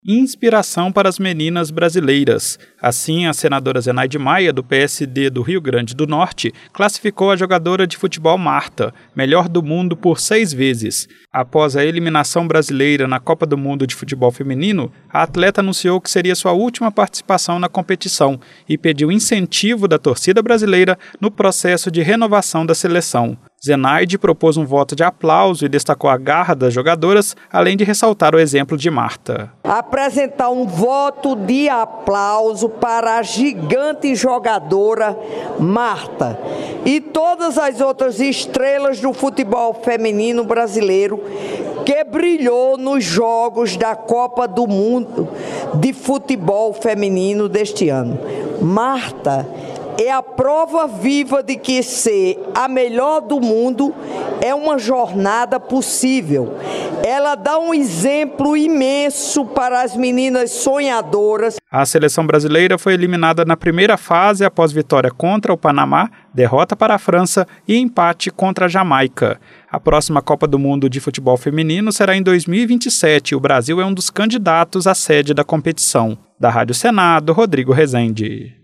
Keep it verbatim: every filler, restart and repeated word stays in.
inspiração para as meninas brasileiras. Assim, a senadora Zenaide Maia, do P S D do Rio Grande do Norte, classificou a jogadora de futebol Marta, melhor do mundo por seis vezes. Após a eliminação brasileira na Copa do Mundo de Futebol Feminino, a atleta anunciou que seria sua última participação na competição e pediu incentivo da torcida brasileira no processo de renovação da seleção. Zenaide propôs um voto de aplauso e destacou a garra das jogadoras, além de ressaltar o exemplo de Marta. Apresentar um voto de aplauso para a gigante jogadora Marta e todas as outras estrelas do futebol feminino brasileiro que brilhou nos Jogos da Copa do Mundo de Futebol Feminino deste ano. Marta é a prova viva de que ser a melhor do mundo é uma jornada possível. Ela dá um exemplo imenso para as meninas sonhadoras. A seleção brasileira foi eliminada na primeira fase após vitória contra o Panamá, derrota para a França e empate contra a Jamaica. A próxima Copa do Mundo de Futebol Feminino será em dois mil e vinte e sete e o Brasil é um dos candidatos à sede da competição. Da Rádio Senado, Rodrigo Rezende.